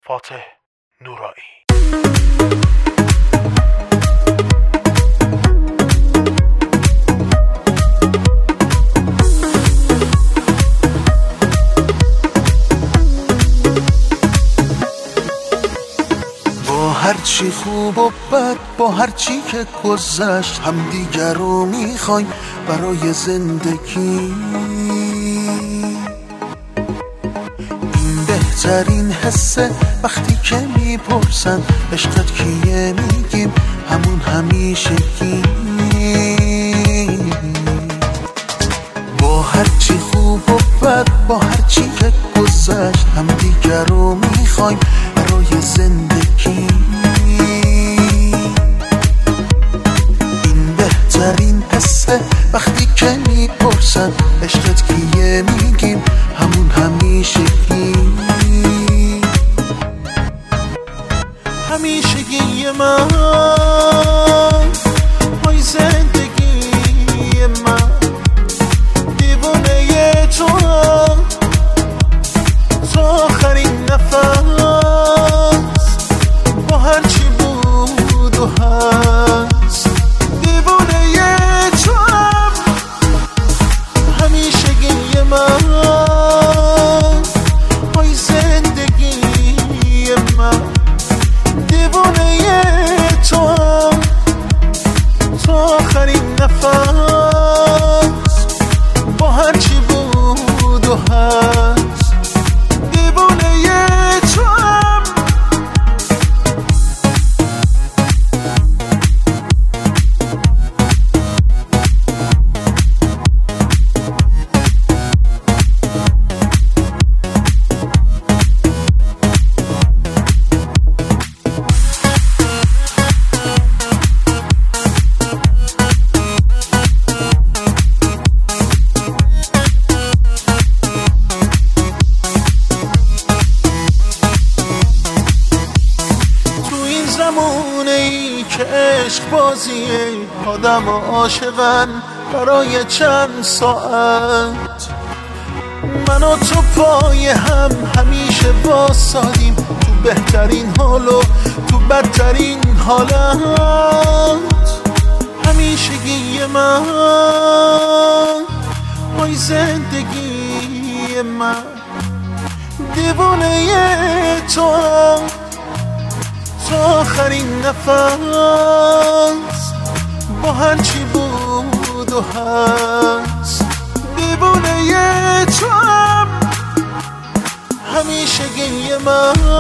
فاتح نورایی. با هرچی خوب و بد، با هرچی که گذشت، همدیگر رو میخوایم برای زندگی. این بهترین حسه وقتی که میپرسن عشقت کیه، میگیم همون همیشگی. با هرچی خوب و بد، با هرچی که گذشت، همدیگر رو میخوایم برای زندگی. این بهترین حسه وقتی که میپرسن عشقت کیه، میگیم همون همیشگی. همیشگی من، وای زندگی من، دیوانه تو آخرین نفس، با هرچی بود و هست، دیوانه تو همیشگی من، وای زندگی من، دیوانه تو آخرین نفس، با هرچی بود و هست، دیوانه تو. زمونه‌ای که عشق بازیه، آدم و عاشقن برای چند ساعت، من و تو پای هم همیشه واسادیم، تو بهترین حال و تو بدترین حالت. همیشگی من، وای زندگی من، دیوانه تو آخرین نفس، با هرچی بود و هست، دیوانه تو همیشگی من.